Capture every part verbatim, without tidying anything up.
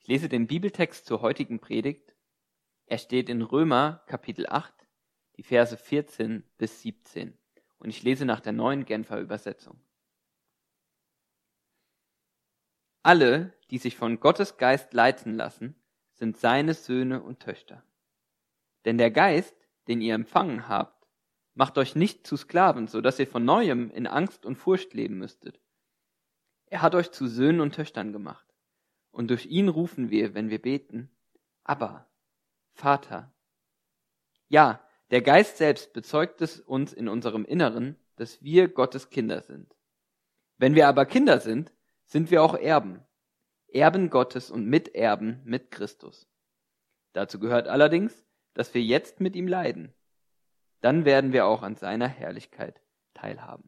Ich lese den Bibeltext zur heutigen Predigt. Er steht in Römer Kapitel acht, die Verse vierzehn bis siebzehn. Und ich lese nach der neuen Genfer Übersetzung. Alle, die sich von Gottes Geist leiten lassen, sind seine Söhne und Töchter. Denn der Geist, den ihr empfangen habt, macht euch nicht zu Sklaven, so dass ihr von Neuem in Angst und Furcht leben müsstet. Er hat euch zu Söhnen und Töchtern gemacht. Und durch ihn rufen wir, wenn wir beten, Abba, Vater. Ja, der Geist selbst bezeugt es uns in unserem Inneren, dass wir Gottes Kinder sind. Wenn wir aber Kinder sind, sind wir auch Erben, Erben Gottes und Miterben mit Christus. Dazu gehört allerdings, dass wir jetzt mit ihm leiden. Dann werden wir auch an seiner Herrlichkeit teilhaben.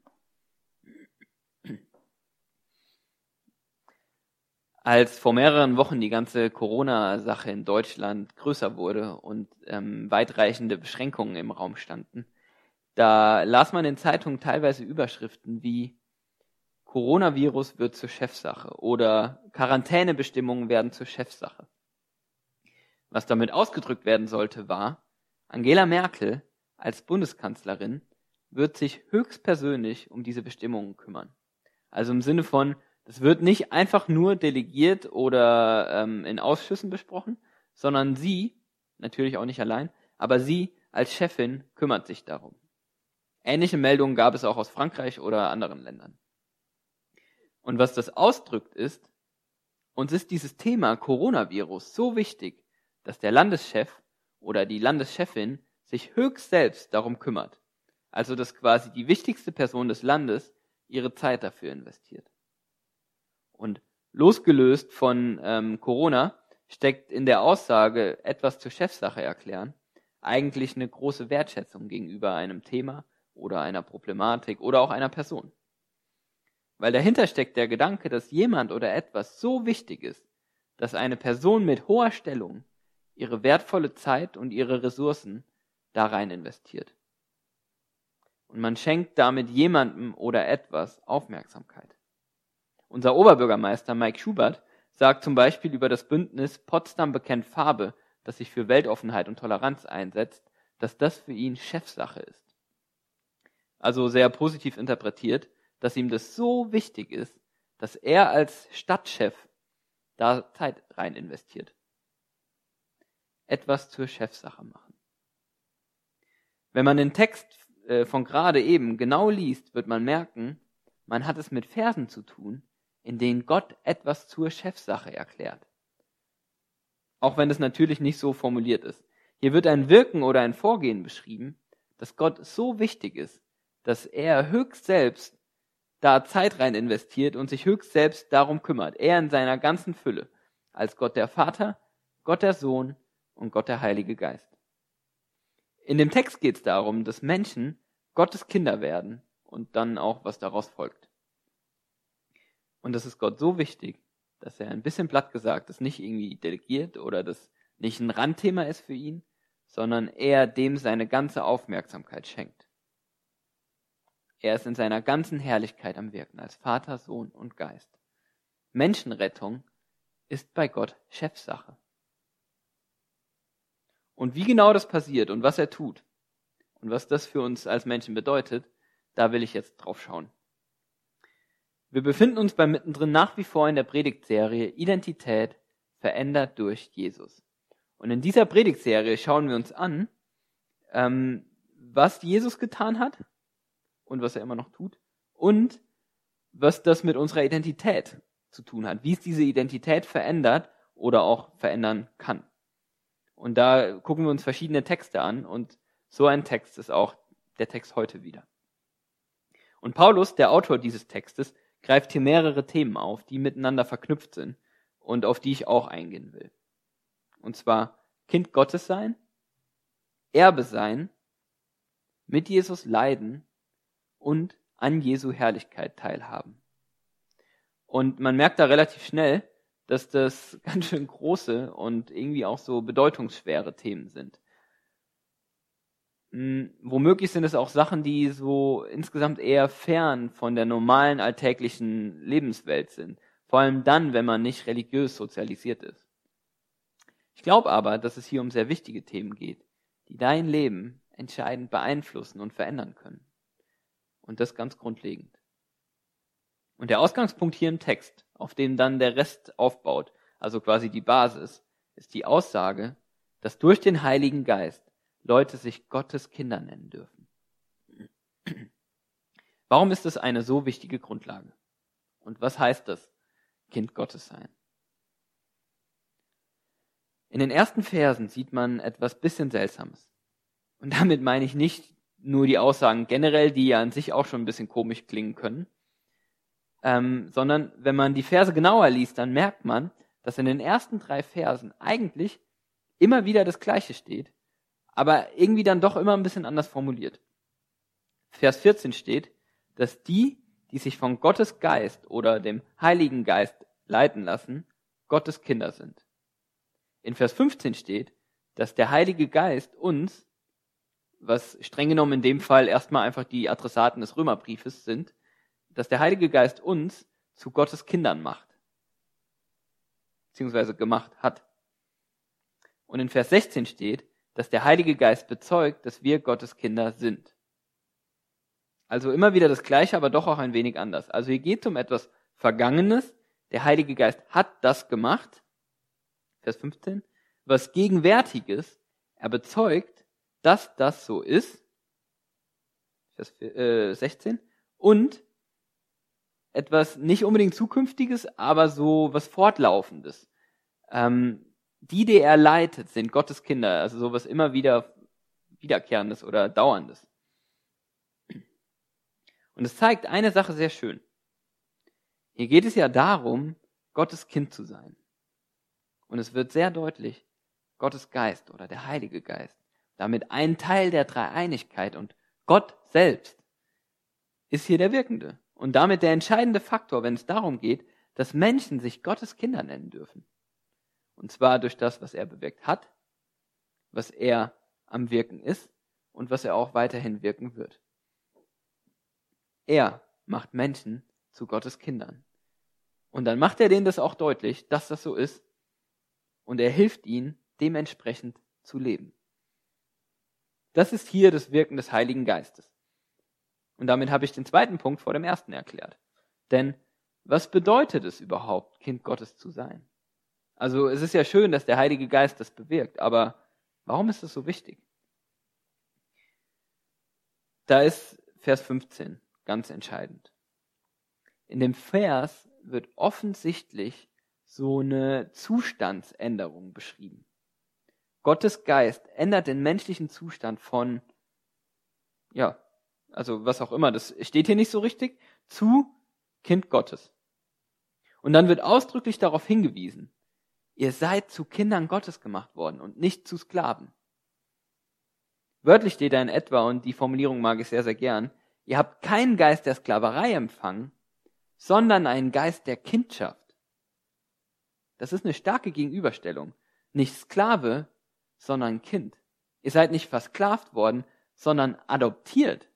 Als vor mehreren Wochen die ganze Corona-Sache in Deutschland größer wurde und ähm, weitreichende Beschränkungen im Raum standen, da las man in Zeitungen teilweise Überschriften wie Coronavirus wird zur Chefsache oder Quarantänebestimmungen werden zur Chefsache. Was damit ausgedrückt werden sollte, war, Angela Merkel als Bundeskanzlerin wird sich höchstpersönlich um diese Bestimmungen kümmern. Also im Sinne von, das wird nicht einfach nur delegiert oder ähm, in Ausschüssen besprochen, sondern sie, natürlich auch nicht allein, aber sie als Chefin kümmert sich darum. Ähnliche Meldungen gab es auch aus Frankreich oder anderen Ländern. Und was das ausdrückt ist, uns ist dieses Thema Coronavirus so wichtig, dass der Landeschef oder die Landeschefin sich höchst selbst darum kümmert. Also dass quasi die wichtigste Person des Landes ihre Zeit dafür investiert. Und losgelöst von ähm, Corona steckt in der Aussage, etwas zur Chefsache erklären, eigentlich eine große Wertschätzung gegenüber einem Thema oder einer Problematik oder auch einer Person. Weil dahinter steckt der Gedanke, dass jemand oder etwas so wichtig ist, dass eine Person mit hoher Stellung ihre wertvolle Zeit und ihre Ressourcen da rein investiert. Und man schenkt damit jemandem oder etwas Aufmerksamkeit. Unser Oberbürgermeister Mike Schubert sagt zum Beispiel über das Bündnis Potsdam bekennt Farbe, das sich für Weltoffenheit und Toleranz einsetzt, dass das für ihn Chefsache ist. Also sehr positiv interpretiert, dass ihm das so wichtig ist, dass er als Stadtchef da Zeit rein investiert. Etwas zur Chefsache machen. Wenn man den Text äh, von gerade eben genau liest, wird man merken, man hat es mit Versen zu tun, in denen Gott etwas zur Chefsache erklärt. Auch wenn es natürlich nicht so formuliert ist. Hier wird ein Wirken oder ein Vorgehen beschrieben, das Gott so wichtig ist, dass er höchst selbst da Zeit rein investiert und sich höchst selbst darum kümmert. Er in seiner ganzen Fülle, als Gott der Vater, Gott der Sohn und Gott der Heilige Geist. In dem Text geht es darum, dass Menschen Gottes Kinder werden und dann auch, was daraus folgt. Und das ist Gott so wichtig, dass er ein bisschen platt gesagt das nicht irgendwie delegiert oder das nicht ein Randthema ist für ihn, sondern er dem seine ganze Aufmerksamkeit schenkt. Er ist in seiner ganzen Herrlichkeit am Wirken als Vater, Sohn und Geist. Menschenrettung ist bei Gott Chefsache. Und wie genau das passiert und was er tut und was das für uns als Menschen bedeutet, da will ich jetzt drauf schauen. Wir befinden uns beim Mittendrin nach wie vor in der Predigtserie Identität verändert durch Jesus. Und in dieser Predigtserie schauen wir uns an, ähm, was Jesus getan hat und was er immer noch tut und was das mit unserer Identität zu tun hat, wie es diese Identität verändert oder auch verändern kann. Und da gucken wir uns verschiedene Texte an und so ein Text ist auch der Text heute wieder. Und Paulus, der Autor dieses Textes, greift hier mehrere Themen auf, die miteinander verknüpft sind und auf die ich auch eingehen will. Und zwar Kind Gottes sein, Erbe sein, mit Jesus leiden und an Jesu Herrlichkeit teilhaben. Und man merkt da relativ schnell, dass das ganz schön große und irgendwie auch so bedeutungsschwere Themen sind. Hm, womöglich sind es auch Sachen, die so insgesamt eher fern von der normalen alltäglichen Lebenswelt sind. Vor allem dann, wenn man nicht religiös sozialisiert ist. Ich glaube aber, dass es hier um sehr wichtige Themen geht, die dein Leben entscheidend beeinflussen und verändern können. Und das ganz grundlegend. Und der Ausgangspunkt hier im Text, auf dem dann der Rest aufbaut, also quasi die Basis, ist die Aussage, dass durch den Heiligen Geist Leute sich Gottes Kinder nennen dürfen. Warum ist das eine so wichtige Grundlage? Und was heißt das, Kind Gottes sein? In den ersten Versen sieht man etwas bisschen Seltsames. Und damit meine ich nicht nur die Aussagen generell, die ja an sich auch schon ein bisschen komisch klingen können, ähm, sondern wenn man die Verse genauer liest, dann merkt man, dass in den ersten drei Versen eigentlich immer wieder das Gleiche steht, aber irgendwie dann doch immer ein bisschen anders formuliert. Vers vierzehn steht, dass die, die sich von Gottes Geist oder dem Heiligen Geist leiten lassen, Gottes Kinder sind. In Vers fünfzehn steht, dass der Heilige Geist uns, was streng genommen in dem Fall erstmal einfach die Adressaten des Römerbriefes sind, dass der Heilige Geist uns zu Gottes Kindern macht, beziehungsweise gemacht hat. Und in Vers sechzehn steht, dass der Heilige Geist bezeugt, dass wir Gottes Kinder sind. Also immer wieder das Gleiche, aber doch auch ein wenig anders. Also hier geht es um etwas Vergangenes. Der Heilige Geist hat das gemacht, Vers fünfzehn, was Gegenwärtiges. Er bezeugt, dass das so ist, Vers sechzehn, und etwas nicht unbedingt Zukünftiges, aber so was Fortlaufendes. Ähm, die, die er leitet, sind Gottes Kinder, also sowas immer wieder Wiederkehrendes oder Dauerndes. Und es zeigt eine Sache sehr schön. Hier geht es ja darum, Gottes Kind zu sein. Und es wird sehr deutlich, Gottes Geist oder der Heilige Geist, damit ein Teil der Dreieinigkeit und Gott selbst, ist hier der Wirkende. Und damit der entscheidende Faktor, wenn es darum geht, dass Menschen sich Gottes Kinder nennen dürfen. Und zwar durch das, was er bewirkt hat, was er am Wirken ist und was er auch weiterhin wirken wird. Er macht Menschen zu Gottes Kindern. Und dann macht er denen das auch deutlich, dass das so ist. Und er hilft ihnen, dementsprechend zu leben. Das ist hier das Wirken des Heiligen Geistes. Und damit habe ich den zweiten Punkt vor dem ersten erklärt. Denn was bedeutet es überhaupt, Kind Gottes zu sein? Also es ist ja schön, dass der Heilige Geist das bewirkt, aber warum ist das so wichtig? Da ist Vers fünfzehn ganz entscheidend. In dem Vers wird offensichtlich so eine Zustandsänderung beschrieben. Gottes Geist ändert den menschlichen Zustand von, ja, also was auch immer, das steht hier nicht so richtig, zu Kind Gottes. Und dann wird ausdrücklich darauf hingewiesen, ihr seid zu Kindern Gottes gemacht worden und nicht zu Sklaven. Wörtlich steht da in etwa, und die Formulierung mag ich sehr, sehr gern, ihr habt keinen Geist der Sklaverei empfangen, sondern einen Geist der Kindschaft. Das ist eine starke Gegenüberstellung. Nicht Sklave, sondern Kind. Ihr seid nicht versklavt worden, sondern adoptiert.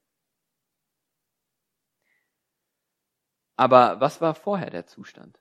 Aber was war vorher der Zustand?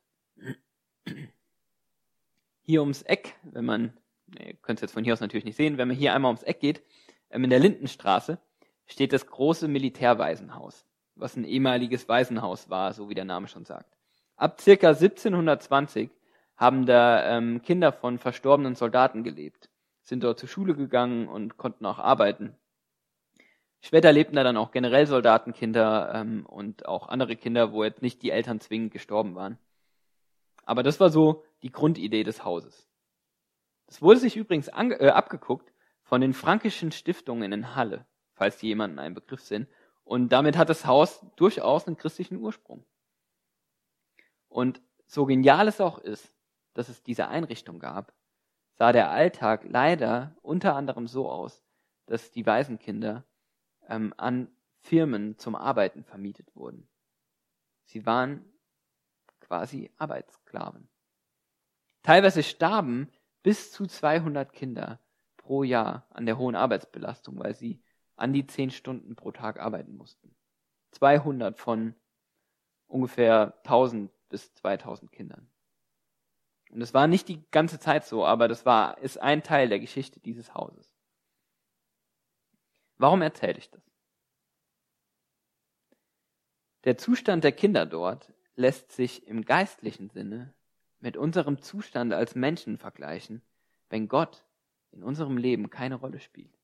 Hier ums Eck, wenn man, ihr könnt es jetzt von hier aus natürlich nicht sehen, wenn man hier einmal ums Eck geht, in der Lindenstraße, steht das große Militärwaisenhaus, was ein ehemaliges Waisenhaus war, so wie der Name schon sagt. Ab circa siebzehnhundertzwanzig haben da ähm, Kinder von verstorbenen Soldaten gelebt, sind dort zur Schule gegangen und konnten auch arbeiten. Später lebten da dann auch generell Soldatenkinder ähm, und auch andere Kinder, wo jetzt nicht die Eltern zwingend gestorben waren. Aber das war so die Grundidee des Hauses. Das wurde sich übrigens ange- äh, abgeguckt von den Frankischen Stiftungen in Halle, falls die jemanden ein Begriff sind. Und damit hat das Haus durchaus einen christlichen Ursprung. Und so genial es auch ist, dass es diese Einrichtung gab, sah der Alltag leider unter anderem so aus, dass die Waisenkinder ähm, an Firmen zum Arbeiten vermietet wurden. Sie waren quasi Arbeitssklaven. Teilweise starben bis zu zweihundert Kinder pro Jahr an der hohen Arbeitsbelastung, weil sie an die zehn Stunden pro Tag arbeiten mussten. zweihundert von ungefähr tausend bis zweitausend Kindern. Und es war nicht die ganze Zeit so, aber das war, ist ein Teil der Geschichte dieses Hauses. Warum erzähle ich das? Der Zustand der Kinder dort lässt sich im geistlichen Sinne mit unserem Zustand als Menschen vergleichen, wenn Gott in unserem Leben keine Rolle spielt.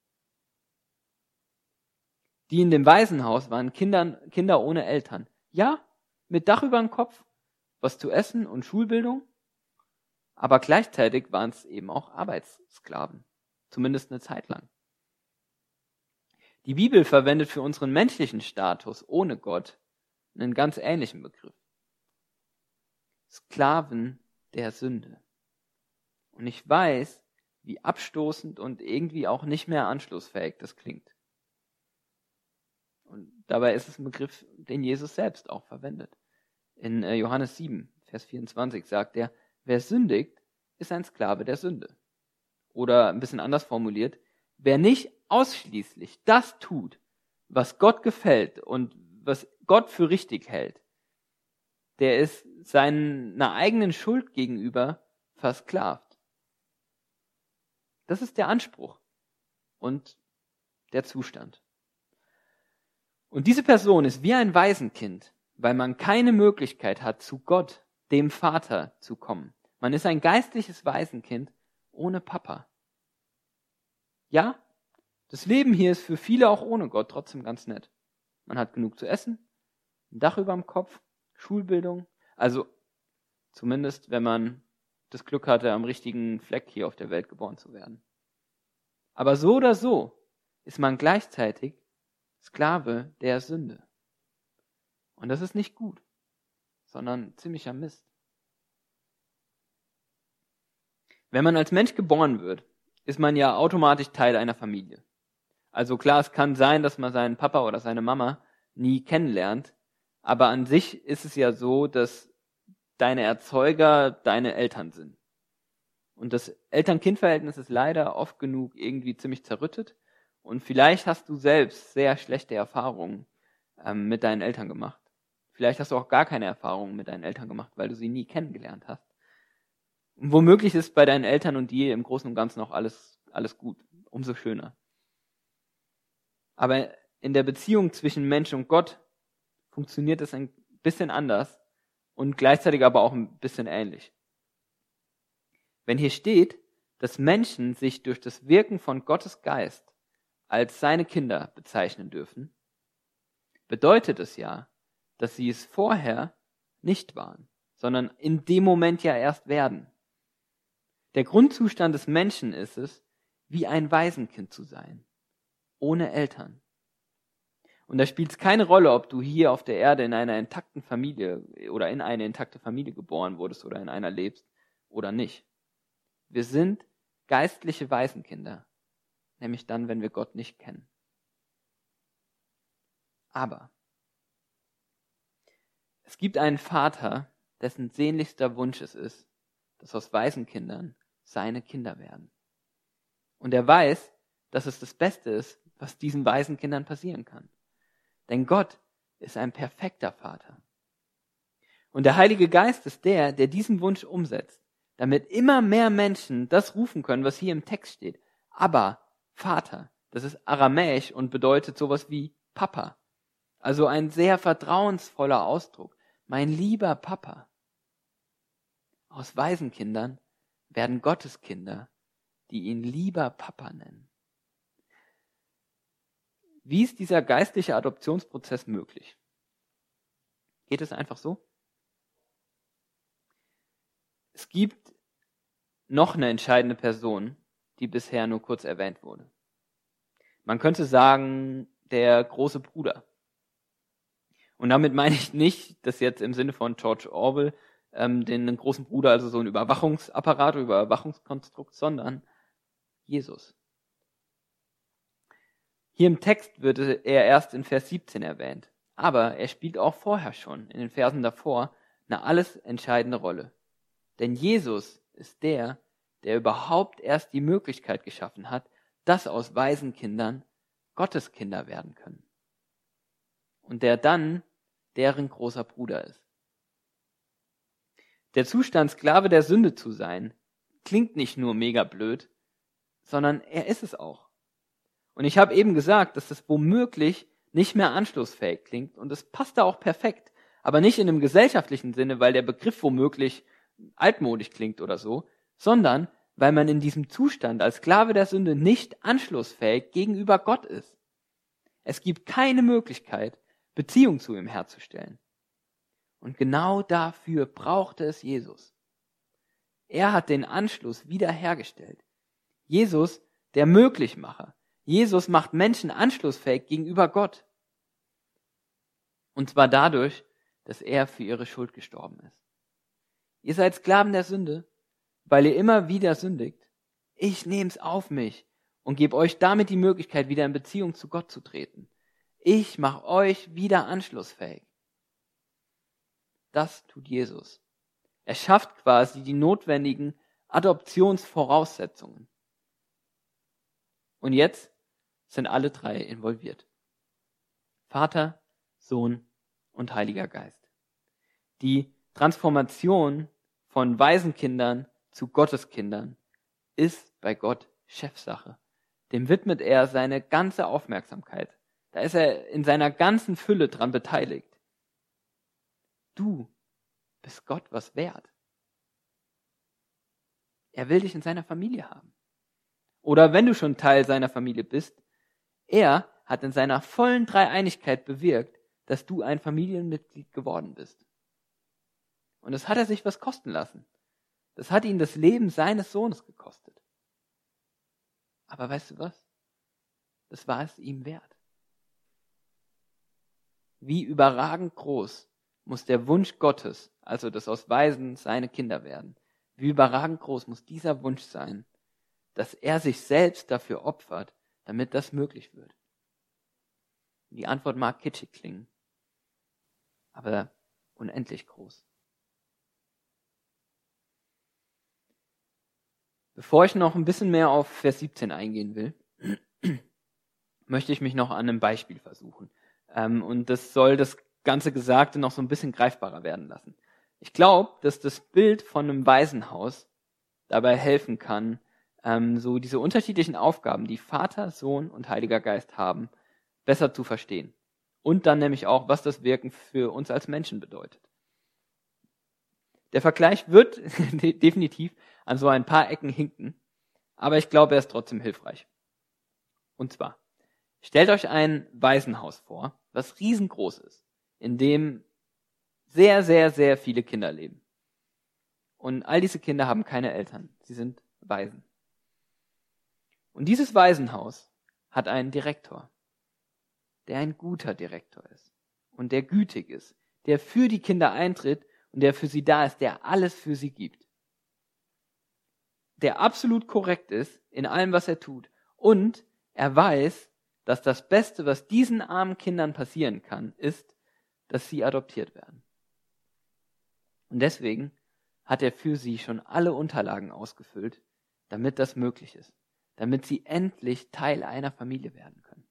Die in dem Waisenhaus waren Kindern, Kinder ohne Eltern. Ja, mit Dach über dem Kopf, was zu essen und Schulbildung, aber gleichzeitig waren es eben auch Arbeitssklaven, zumindest eine Zeit lang. Die Bibel verwendet für unseren menschlichen Status ohne Gott einen ganz ähnlichen Begriff. Sklaven der Sünde. Und ich weiß, wie abstoßend und irgendwie auch nicht mehr anschlussfähig das klingt. Und dabei ist es ein Begriff, den Jesus selbst auch verwendet. In Johannes sieben, Vers vierundzwanzig sagt er, wer sündigt, ist ein Sklave der Sünde. Oder ein bisschen anders formuliert, wer nicht ausschließlich das tut, was Gott gefällt und was Gott für richtig hält, der ist seiner eigenen Schuld gegenüber versklavt. Das ist der Anspruch und der Zustand. Und diese Person ist wie ein Waisenkind, weil man keine Möglichkeit hat, zu Gott, dem Vater, zu kommen. Man ist ein geistliches Waisenkind ohne Papa. Ja, das Leben hier ist für viele auch ohne Gott trotzdem ganz nett. Man hat genug zu essen, ein Dach über dem Kopf, Schulbildung, also zumindest wenn man das Glück hatte, am richtigen Fleck hier auf der Welt geboren zu werden. Aber so oder so ist man gleichzeitig Sklave der Sünde. Und das ist nicht gut, sondern ziemlicher Mist. Wenn man als Mensch geboren wird, ist man ja automatisch Teil einer Familie. Also klar, es kann sein, dass man seinen Papa oder seine Mama nie kennenlernt, aber an sich ist es ja so, dass deine Erzeuger deine Eltern sind. Und das Eltern-Kind-Verhältnis ist leider oft genug irgendwie ziemlich zerrüttet und vielleicht hast du selbst sehr schlechte Erfahrungen ähm, mit deinen Eltern gemacht. Vielleicht hast du auch gar keine Erfahrungen mit deinen Eltern gemacht, weil du sie nie kennengelernt hast. Und womöglich ist bei deinen Eltern und dir im Großen und Ganzen auch alles, alles gut, umso schöner. Aber in der Beziehung zwischen Mensch und Gott funktioniert es ein bisschen anders und gleichzeitig aber auch ein bisschen ähnlich. Wenn hier steht, dass Menschen sich durch das Wirken von Gottes Geist als seine Kinder bezeichnen dürfen, bedeutet es ja, dass sie es vorher nicht waren, sondern in dem Moment ja erst werden. Der Grundzustand des Menschen ist es, wie ein Waisenkind zu sein, ohne Eltern. Und da spielt es keine Rolle, ob du hier auf der Erde in einer intakten Familie oder in eine intakte Familie geboren wurdest oder in einer lebst oder nicht. Wir sind geistliche Waisenkinder, nämlich dann, wenn wir Gott nicht kennen. Aber es gibt einen Vater, dessen sehnlichster Wunsch es ist, dass aus Waisenkindern seine Kinder werden. Und er weiß, dass es das Beste ist, was diesen Waisenkindern passieren kann. Denn Gott ist ein perfekter Vater. Und der Heilige Geist ist der, der diesen Wunsch umsetzt, damit immer mehr Menschen das rufen können, was hier im Text steht. Aber Vater, das ist aramäisch und bedeutet sowas wie Papa. Also ein sehr vertrauensvoller Ausdruck. Mein lieber Papa. Aus Waisenkindern werden Gotteskinder, die ihn lieber Papa nennen. Wie ist dieser geistliche Adoptionsprozess möglich? Geht es einfach so? Es gibt noch eine entscheidende Person, die bisher nur kurz erwähnt wurde. Man könnte sagen, der große Bruder. Und damit meine ich nicht, dass jetzt im Sinne von George Orwell ähm, den großen Bruder, also so ein Überwachungsapparat oder Überwachungskonstrukt, sondern Jesus. Hier im Text wird er erst in Vers siebzehn erwähnt, aber er spielt auch vorher schon, in den Versen davor, eine alles entscheidende Rolle. Denn Jesus ist der, der überhaupt erst die Möglichkeit geschaffen hat, dass aus Waisenkindern Gotteskinder werden können. Und der dann deren großer Bruder ist. Der Zustand, Sklave der Sünde zu sein, klingt nicht nur mega blöd, sondern er ist es auch. Und ich habe eben gesagt, dass das womöglich nicht mehr anschlussfähig klingt und es passt da auch perfekt, aber nicht in einem gesellschaftlichen Sinne, weil der Begriff womöglich altmodisch klingt oder so, sondern weil man in diesem Zustand als Sklave der Sünde nicht anschlussfähig gegenüber Gott ist. Es gibt keine Möglichkeit, Beziehung zu ihm herzustellen. Und genau dafür brauchte es Jesus. Er hat den Anschluss wiederhergestellt. Jesus, der Möglichmacher. Jesus macht Menschen anschlussfähig gegenüber Gott. Und zwar dadurch, dass er für ihre Schuld gestorben ist. Ihr seid Sklaven der Sünde, weil ihr immer wieder sündigt. Ich nehm's auf mich und gebe euch damit die Möglichkeit, wieder in Beziehung zu Gott zu treten. Ich mache euch wieder anschlussfähig. Das tut Jesus. Er schafft quasi die notwendigen Adoptionsvoraussetzungen. Und jetzt sind alle drei involviert. Vater, Sohn und Heiliger Geist. Die Transformation von Waisenkindern zu Gotteskindern ist bei Gott Chefsache. Dem widmet er seine ganze Aufmerksamkeit. Da ist er in seiner ganzen Fülle dran beteiligt. Du bist Gott was wert. Er will dich in seiner Familie haben. Oder wenn du schon Teil seiner Familie bist, er hat in seiner vollen Dreieinigkeit bewirkt, dass du ein Familienmitglied geworden bist. Und das hat er sich was kosten lassen. Das hat ihn das Leben seines Sohnes gekostet. Aber weißt du was? Das war es ihm wert. Wie überragend groß muss der Wunsch Gottes, also dass aus Waisen seine Kinder werden, wie überragend groß muss dieser Wunsch sein, dass er sich selbst dafür opfert, damit das möglich wird. Die Antwort mag kitschig klingen, aber unendlich groß. Bevor ich noch ein bisschen mehr auf Vers siebzehn eingehen will, möchte ich mich noch an einem Beispiel versuchen. Und das soll das ganze Gesagte noch so ein bisschen greifbarer werden lassen. Ich glaube, dass das Bild von einem Waisenhaus dabei helfen kann, so diese unterschiedlichen Aufgaben, die Vater, Sohn und Heiliger Geist haben, besser zu verstehen. Und dann nämlich auch, was das Wirken für uns als Menschen bedeutet. Der Vergleich wird definitiv an so ein paar Ecken hinken, aber ich glaube, er ist trotzdem hilfreich. Und zwar, stellt euch ein Waisenhaus vor, was riesengroß ist, in dem sehr, sehr, sehr viele Kinder leben. Und all diese Kinder haben keine Eltern, sie sind Waisen. Und dieses Waisenhaus hat einen Direktor, der ein guter Direktor ist und der gütig ist, der für die Kinder eintritt und der für sie da ist, der alles für sie gibt. Der absolut korrekt ist in allem, was er tut. Und er weiß, dass das Beste, was diesen armen Kindern passieren kann, ist, dass sie adoptiert werden. Und deswegen hat er für sie schon alle Unterlagen ausgefüllt, damit das möglich ist, damit sie endlich Teil einer Familie werden können.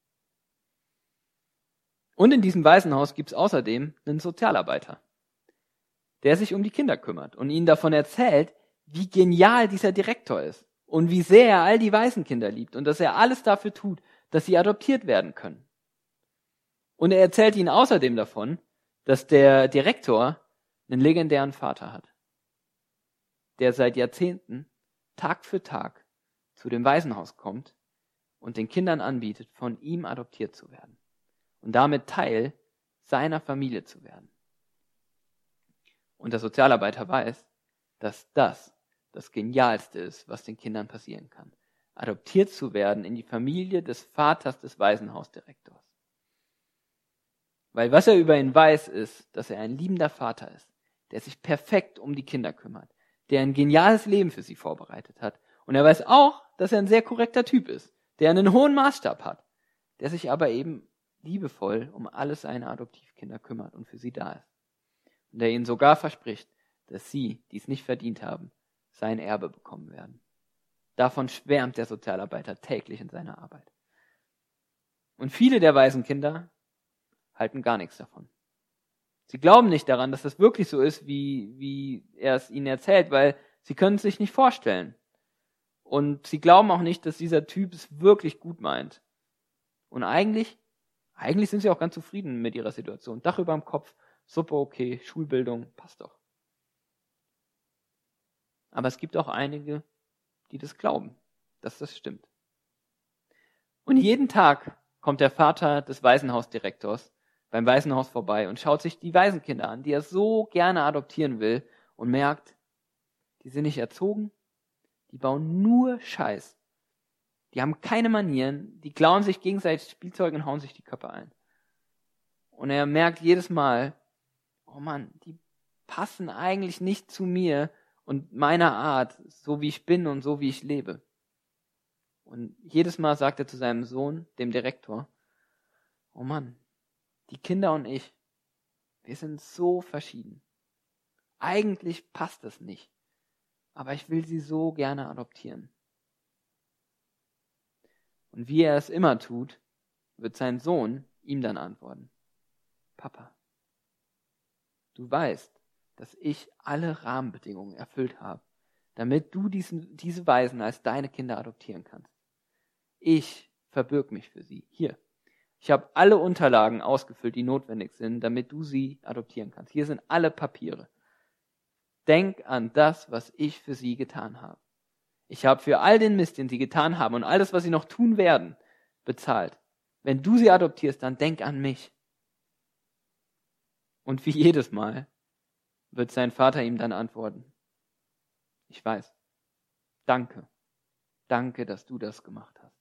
Und in diesem Waisenhaus gibt es außerdem einen Sozialarbeiter, der sich um die Kinder kümmert und ihnen davon erzählt, wie genial dieser Direktor ist und wie sehr er all die Waisenkinder liebt und dass er alles dafür tut, dass sie adoptiert werden können. Und er erzählt ihnen außerdem davon, dass der Direktor einen legendären Vater hat, der seit Jahrzehnten Tag für Tag zu dem Waisenhaus kommt und den Kindern anbietet, von ihm adoptiert zu werden und damit Teil seiner Familie zu werden. Und der Sozialarbeiter weiß, dass das das Genialste ist, was den Kindern passieren kann. Adoptiert zu werden in die Familie des Vaters des Waisenhausdirektors. Weil was er über ihn weiß, ist, dass er ein liebender Vater ist, der sich perfekt um die Kinder kümmert, der ein geniales Leben für sie vorbereitet hat. Und er weiß auch, dass er ein sehr korrekter Typ ist, der einen hohen Maßstab hat, der sich aber eben liebevoll um alle seine Adoptivkinder kümmert und für sie da ist. Und der ihnen sogar verspricht, dass sie, die es nicht verdient haben, sein Erbe bekommen werden. Davon schwärmt der Sozialarbeiter täglich in seiner Arbeit. Und viele der Waisenkinder halten gar nichts davon. Sie glauben nicht daran, dass das wirklich so ist, wie, wie er es ihnen erzählt, weil sie können es sich nicht vorstellen. Und sie glauben auch nicht, dass dieser Typ es wirklich gut meint. Und eigentlich, eigentlich sind sie auch ganz zufrieden mit ihrer Situation. Dach über dem Kopf, super okay, Schulbildung, passt doch. Aber es gibt auch einige, die das glauben, dass das stimmt. Und jeden Tag kommt der Vater des Waisenhausdirektors beim Waisenhaus vorbei und schaut sich die Waisenkinder an, die er so gerne adoptieren will, und merkt, die sind nicht erzogen, die bauen nur Scheiß. Die haben keine Manieren, die klauen sich gegenseitig Spielzeug und hauen sich die Köpfe ein. Und er merkt jedes Mal, oh Mann, die passen eigentlich nicht zu mir und meiner Art, so wie ich bin und so wie ich lebe. Und jedes Mal sagt er zu seinem Sohn, dem Direktor, oh Mann, die Kinder und ich, wir sind so verschieden. Eigentlich passt es nicht, aber ich will sie so gerne adoptieren. Und wie er es immer tut, wird sein Sohn ihm dann antworten, Papa, du weißt, dass ich alle Rahmenbedingungen erfüllt habe, damit du diesen, diese Waisen als deine Kinder adoptieren kannst. Ich verbürg mich für sie. Hier, ich habe alle Unterlagen ausgefüllt, die notwendig sind, damit du sie adoptieren kannst. Hier sind alle Papiere. Denk an das, was ich für sie getan habe. Ich habe für all den Mist, den sie getan haben und alles, was sie noch tun werden, bezahlt. Wenn du sie adoptierst, dann denk an mich. Und wie jedes Mal wird sein Vater ihm dann antworten, ich weiß, danke, danke, dass du das gemacht hast.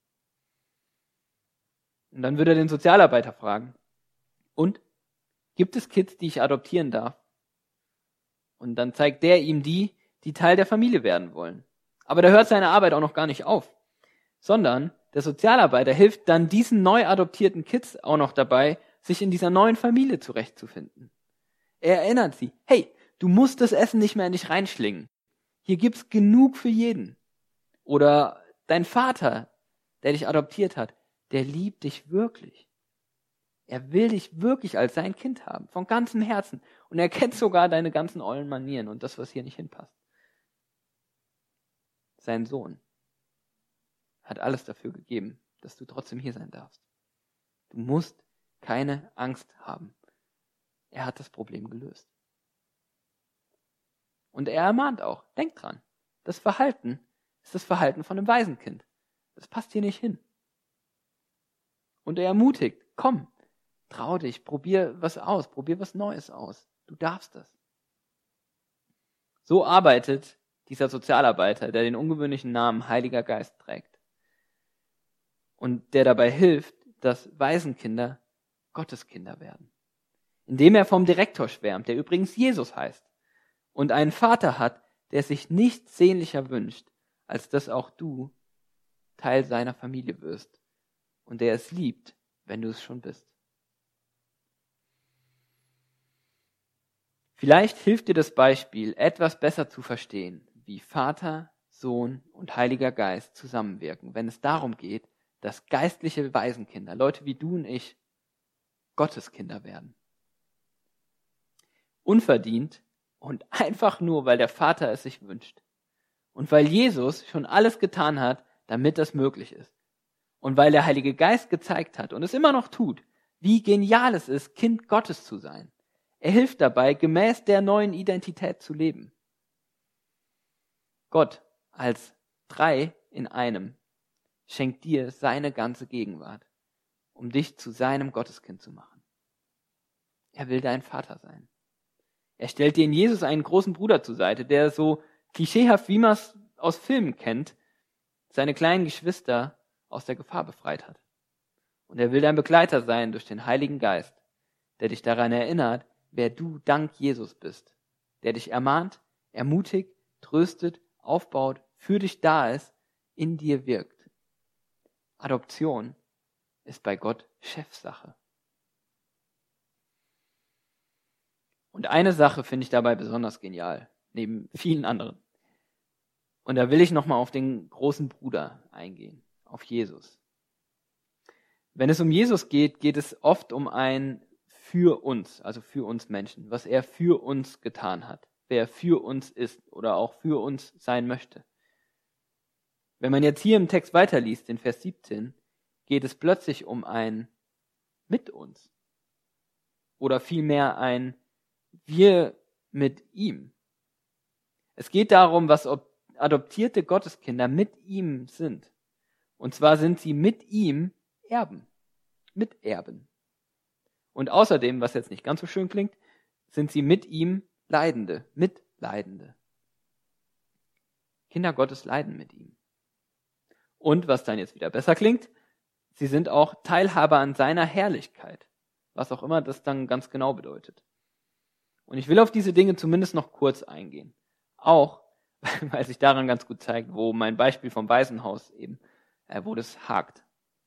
Und dann wird er den Sozialarbeiter fragen, und, gibt es Kids, die ich adoptieren darf? Und dann zeigt der ihm die, die Teil der Familie werden wollen. Aber da hört seine Arbeit auch noch gar nicht auf, sondern der Sozialarbeiter hilft dann diesen neu adoptierten Kids auch noch dabei, sich in dieser neuen Familie zurechtzufinden. Er erinnert sie, hey, du musst das Essen nicht mehr in dich reinschlingen. Hier gibt's genug für jeden. Oder dein Vater, der dich adoptiert hat, der liebt dich wirklich. Er will dich wirklich als sein Kind haben, von ganzem Herzen. Und er kennt sogar deine ganzen ollen Manieren und das, was hier nicht hinpasst. Sein Sohn hat alles dafür gegeben, dass du trotzdem hier sein darfst. Du musst keine Angst haben. Er hat das Problem gelöst. Und er ermahnt auch, denk dran, das Verhalten ist das Verhalten von einem Waisenkind. Das passt hier nicht hin. Und er ermutigt, komm, trau dich, probier was aus, probier was Neues aus. Du darfst das. So arbeitet dieser Sozialarbeiter, der den ungewöhnlichen Namen Heiliger Geist trägt. Und der dabei hilft, dass Waisenkinder Gotteskinder werden. Indem er vom Direktor schwärmt, der übrigens Jesus heißt, und einen Vater hat, der sich nichts sehnlicher wünscht, als dass auch du Teil seiner Familie wirst und der es liebt, wenn du es schon bist. Vielleicht hilft dir das Beispiel, etwas besser zu verstehen, wie Vater, Sohn und Heiliger Geist zusammenwirken, wenn es darum geht, dass geistliche Waisenkinder, Leute wie du und ich, Gotteskinder werden. Unverdient und einfach nur, weil der Vater es sich wünscht. Und weil Jesus schon alles getan hat, damit das möglich ist. Und weil der Heilige Geist gezeigt hat und es immer noch tut, wie genial es ist, Kind Gottes zu sein. Er hilft dabei, gemäß der neuen Identität zu leben. Gott als drei in einem schenkt dir seine ganze Gegenwart, um dich zu seinem Gotteskind zu machen. Er will dein Vater sein. Er stellt dir in Jesus einen großen Bruder zur Seite, der so klischeehaft, wie man es aus Filmen kennt, seine kleinen Geschwister aus der Gefahr befreit hat. Und er will dein Begleiter sein durch den Heiligen Geist, der dich daran erinnert, wer du dank Jesus bist, der dich ermahnt, ermutigt, tröstet, aufbaut, für dich da ist, in dir wirkt. Adoption ist bei Gott Chefsache. Und eine Sache finde ich dabei besonders genial, neben vielen anderen. Und da will ich nochmal auf den großen Bruder eingehen, auf Jesus. Wenn es um Jesus geht, geht es oft um ein für uns, also für uns Menschen, was er für uns getan hat, wer für uns ist oder auch für uns sein möchte. Wenn man jetzt hier im Text weiterliest, in Vers siebzehn, geht es plötzlich um ein mit uns oder vielmehr ein wir mit ihm. Es geht darum, was adoptierte Gotteskinder mit ihm sind. Und zwar sind sie mit ihm Erben, Miterben. Und außerdem, was jetzt nicht ganz so schön klingt, sind sie mit ihm Leidende, Mitleidende. Kinder Gottes leiden mit ihm. Und was dann jetzt wieder besser klingt, sie sind auch Teilhaber an seiner Herrlichkeit, was auch immer das dann ganz genau bedeutet. Und ich will auf diese Dinge zumindest noch kurz eingehen. Auch, weil sich daran ganz gut zeigt, wo mein Beispiel vom Waisenhaus eben, äh, wo das hakt.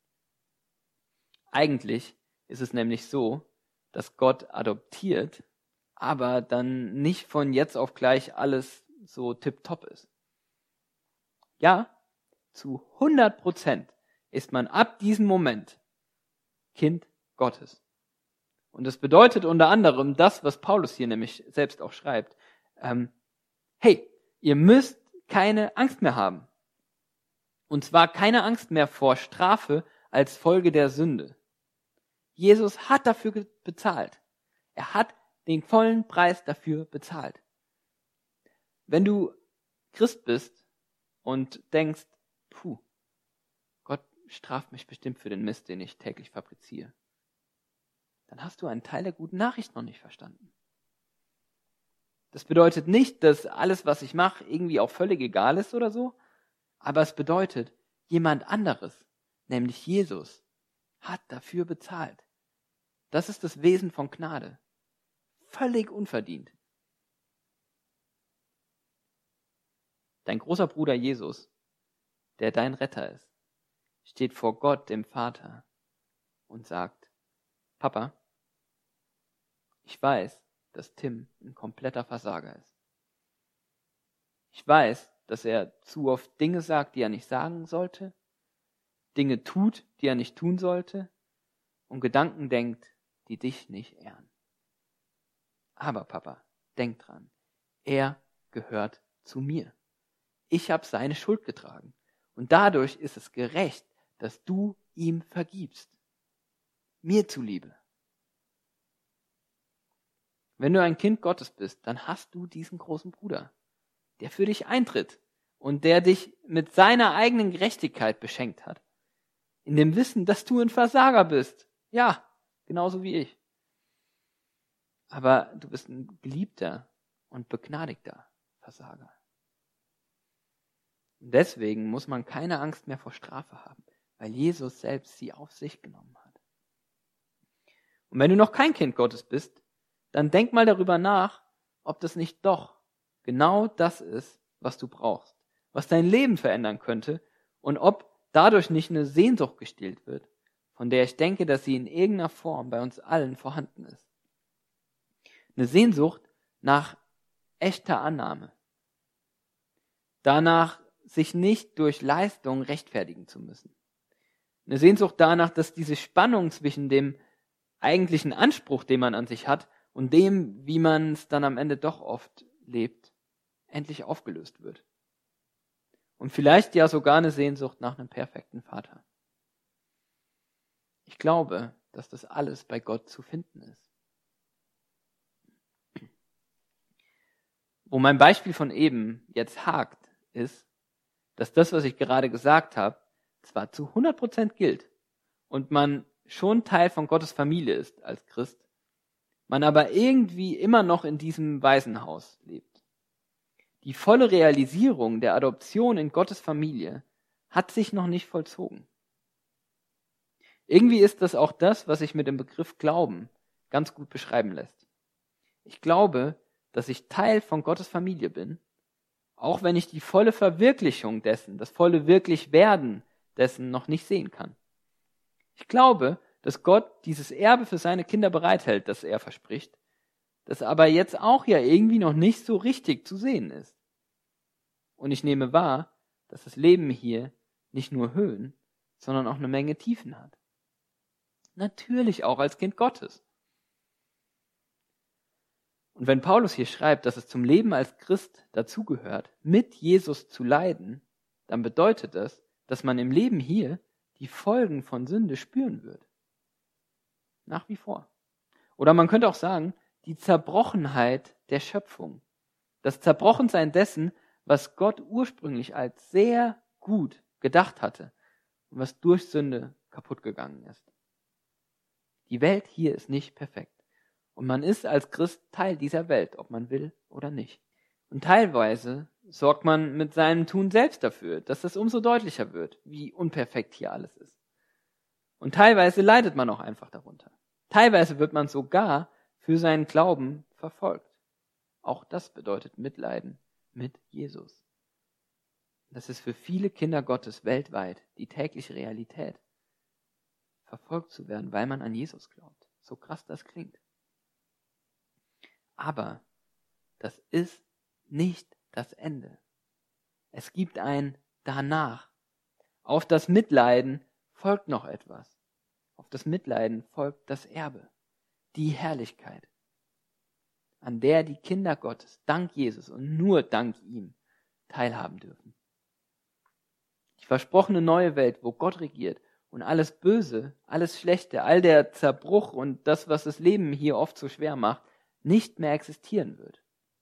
Eigentlich ist es nämlich so, dass Gott adoptiert, aber dann nicht von jetzt auf gleich alles so tipptopp ist. Ja, zu hundert Prozent ist man ab diesem Moment Kind Gottes. Und das bedeutet unter anderem das, was Paulus hier nämlich selbst auch schreibt. Ähm, hey, ihr müsst keine Angst mehr haben. Und zwar keine Angst mehr vor Strafe als Folge der Sünde. Jesus hat dafür bezahlt. Er hat den vollen Preis dafür bezahlt. Wenn du Christ bist und denkst, puh, Gott straft mich bestimmt für den Mist, den ich täglich fabriziere, dann hast du einen Teil der guten Nachricht noch nicht verstanden. Das bedeutet nicht, dass alles, was ich mache, irgendwie auch völlig egal ist oder so, aber es bedeutet, jemand anderes, nämlich Jesus, hat dafür bezahlt. Das ist das Wesen von Gnade. Völlig unverdient. Dein großer Bruder Jesus, der dein Retter ist, steht vor Gott, dem Vater, und sagt, Papa, ich weiß, dass Tim ein kompletter Versager ist. Ich weiß, dass er zu oft Dinge sagt, die er nicht sagen sollte, Dinge tut, die er nicht tun sollte und Gedanken denkt, die dich nicht ehren. Aber Papa, denk dran, er gehört zu mir. Ich habe seine Schuld getragen und dadurch ist es gerecht, dass du ihm vergibst. Mir zuliebe. Wenn du ein Kind Gottes bist, dann hast du diesen großen Bruder, der für dich eintritt und der dich mit seiner eigenen Gerechtigkeit beschenkt hat. In dem Wissen, dass du ein Versager bist. Ja, genauso wie ich. Aber du bist ein geliebter und begnadigter Versager. Und deswegen muss man keine Angst mehr vor Strafe haben, weil Jesus selbst sie auf sich genommen hat. Und wenn du noch kein Kind Gottes bist, dann denk mal darüber nach, ob das nicht doch genau das ist, was du brauchst, was dein Leben verändern könnte und ob dadurch nicht eine Sehnsucht gestillt wird, von der ich denke, dass sie in irgendeiner Form bei uns allen vorhanden ist. Eine Sehnsucht nach echter Annahme. Danach, sich nicht durch Leistung rechtfertigen zu müssen. Eine Sehnsucht danach, dass diese Spannung zwischen dem eigentlichen Anspruch, den man an sich hat, und dem, wie man es dann am Ende doch oft lebt, endlich aufgelöst wird. Und vielleicht ja sogar eine Sehnsucht nach einem perfekten Vater. Ich glaube, dass das alles bei Gott zu finden ist. Wo mein Beispiel von eben jetzt hakt, ist, dass das, was ich gerade gesagt habe, zwar zu hundert Prozent gilt und man schon Teil von Gottes Familie ist als Christ, man aber irgendwie immer noch in diesem Waisenhaus lebt. Die volle Realisierung der Adoption in Gottes Familie hat sich noch nicht vollzogen. Irgendwie ist das auch das, was sich mit dem Begriff Glauben ganz gut beschreiben lässt. Ich glaube, dass ich Teil von Gottes Familie bin, auch wenn ich die volle Verwirklichung dessen, das volle Wirklichwerden dessen noch nicht sehen kann. Ich glaube, dass Gott dieses Erbe für seine Kinder bereithält, das er verspricht, das aber jetzt auch ja irgendwie noch nicht so richtig zu sehen ist. Und ich nehme wahr, dass das Leben hier nicht nur Höhen, sondern auch eine Menge Tiefen hat. Natürlich auch als Kind Gottes. Und wenn Paulus hier schreibt, dass es zum Leben als Christ dazugehört, mit Jesus zu leiden, dann bedeutet das, dass man im Leben hier die Folgen von Sünde spüren wird. Nach wie vor. Oder man könnte auch sagen, die Zerbrochenheit der Schöpfung. Das Zerbrochensein dessen, was Gott ursprünglich als sehr gut gedacht hatte und was durch Sünde kaputt gegangen ist. Die Welt hier ist nicht perfekt. Und man ist als Christ Teil dieser Welt, ob man will oder nicht. Und teilweise sorgt man mit seinem Tun selbst dafür, dass es umso deutlicher wird, wie unperfekt hier alles ist. Und teilweise leidet man auch einfach darunter. Teilweise wird man sogar für seinen Glauben verfolgt. Auch das bedeutet Mitleiden mit Jesus. Das ist für viele Kinder Gottes weltweit die tägliche Realität, verfolgt zu werden, weil man an Jesus glaubt. So krass das klingt. Aber das ist nicht das Ende. Es gibt ein Danach. Auf das Mitleiden folgt noch etwas. Auf das Mitleiden folgt das Erbe, die Herrlichkeit, an der die Kinder Gottes dank Jesus und nur dank ihm teilhaben dürfen. Die versprochene neue Welt, wo Gott regiert und alles Böse, alles Schlechte, all der Zerbruch und das, was das Leben hier oft so schwer macht, nicht mehr existieren wird.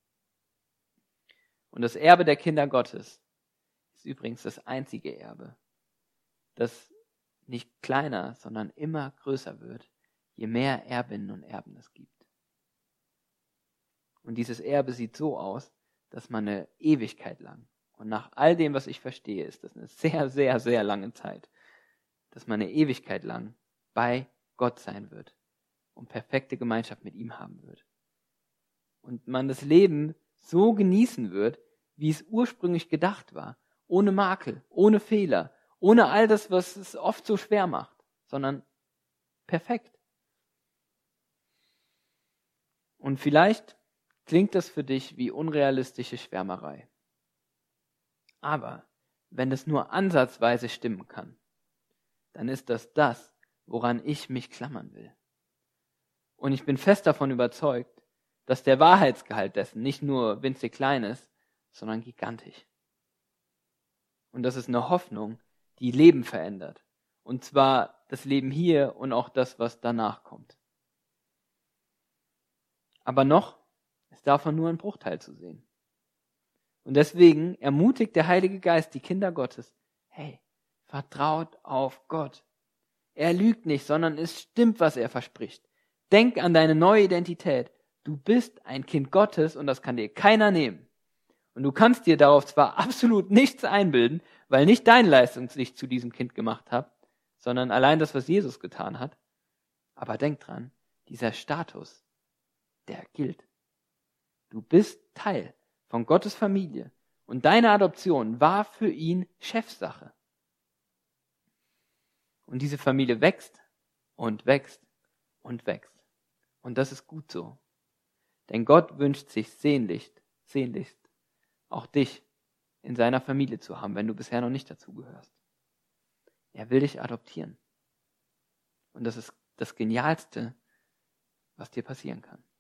Und das Erbe der Kinder Gottes ist übrigens das einzige Erbe, das nicht kleiner, sondern immer größer wird, je mehr Erbinnen und Erben es gibt. Und dieses Erbe sieht so aus, dass man eine Ewigkeit lang, und nach all dem, was ich verstehe, ist das eine sehr, sehr, sehr lange Zeit, dass man eine Ewigkeit lang bei Gott sein wird und perfekte Gemeinschaft mit ihm haben wird. Und man das Leben so genießen wird, wie es ursprünglich gedacht war, ohne Makel, ohne Fehler, ohne all das, was es oft so schwer macht, sondern perfekt. Und vielleicht klingt das für dich wie unrealistische Schwärmerei. Aber wenn es nur ansatzweise stimmen kann, dann ist das das, woran ich mich klammern will. Und ich bin fest davon überzeugt, dass der Wahrheitsgehalt dessen nicht nur winzig klein ist, sondern gigantisch. Und das ist eine Hoffnung, die Leben verändert. Und zwar das Leben hier und auch das, was danach kommt. Aber noch ist davon nur ein Bruchteil zu sehen. Und deswegen ermutigt der Heilige Geist die Kinder Gottes, hey, vertraut auf Gott. Er lügt nicht, sondern es stimmt, was er verspricht. Denk an deine neue Identität. Du bist ein Kind Gottes und das kann dir keiner nehmen. Und du kannst dir darauf zwar absolut nichts einbilden, weil nicht deine Leistung dich zu diesem Kind gemacht hat, sondern allein das, was Jesus getan hat. Aber denk dran, dieser Status, der gilt. Du bist Teil von Gottes Familie und deine Adoption war für ihn Chefsache. Und diese Familie wächst und wächst und wächst. Und das ist gut so. Denn Gott wünscht sich sehnlichst, sehnlichst, auch dich in seiner Familie zu haben, wenn du bisher noch nicht dazugehörst. Er will dich adoptieren. Und das ist das Genialste, was dir passieren kann.